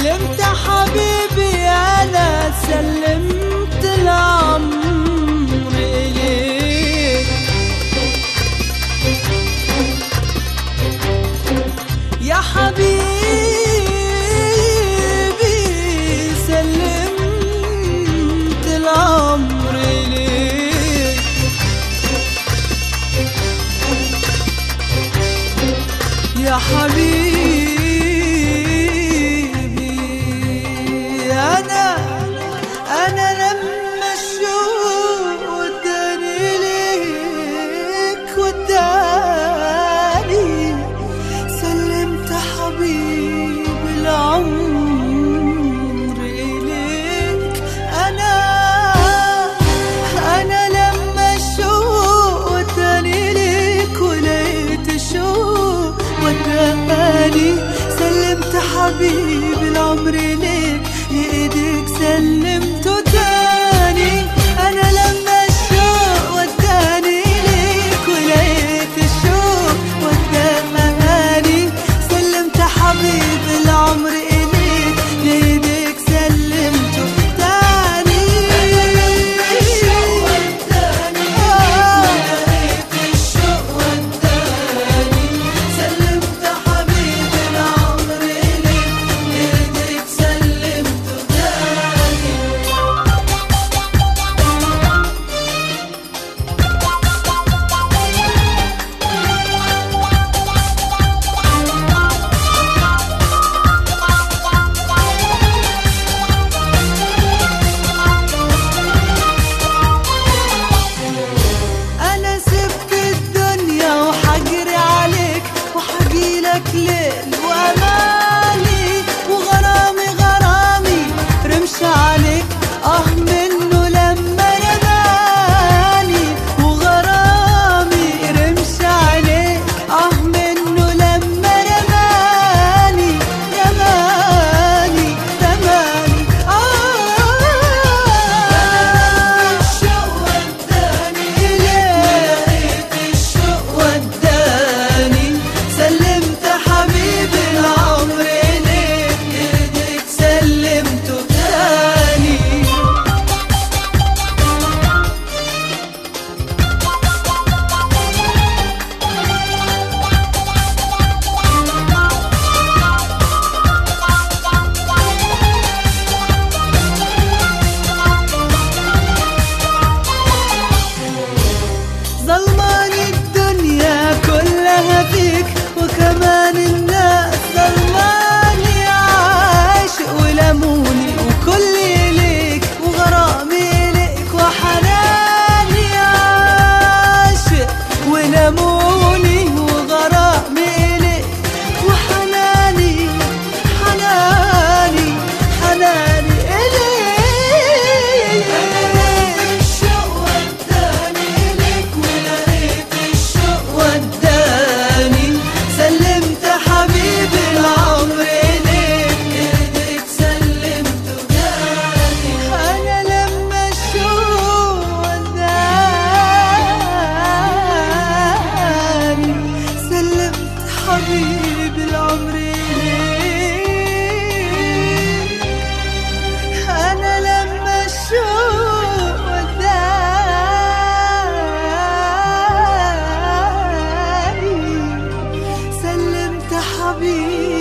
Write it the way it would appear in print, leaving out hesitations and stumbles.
سلمت حبيبي أنا سلمت العمر إليك يا حبيبي، سلمت العمر إليك يا حبيبي. أنا لما الشوق وداني ليك وداني سلمت حبيبي العمر إليك. أنا لما الشوق وداني ليك ولقيت الشوق وداني سلمت حبيبي العمر إليك لإيديك سلمته تاني. أنا لما الشوق وداني ليك ولقيت الشوق وداني سلمت حبيبي العمر إليك لإيديك سلمته تاني. أنا لما الشوق وداني ولقيت الشوق وداني سلمت حبيبي العمر إليك لإيديك سلمته تاني. أنا سبت الدنيا وحجري عليك وحجيلك ليل وأمالي وغرامي غرامي رمش عليك منه لما رماني وغرامي رمش عليك منه لما رماني رماني رماني. الشوق وداني لقيت الشوق وداني سلمت حبيبي العمر إليك إيديك سلمته تاني. ظلماني الدنيا كلها فيك وكمان الناس ظلماني عاشق ولموني وكلي ليك وغرامي ليك وحناني عاشق ولموني وغرامي ليك وحناني حناني حناني إليك. الشوق وداني ليك ولقيت الشوق وداني سلمت حبيبي العمر إليك إيديك سلمته تاني. أنا لما الشوق وداني سلمت حبيبي العمر إليك. أنا لما الشوق وداني سلمت حبيبي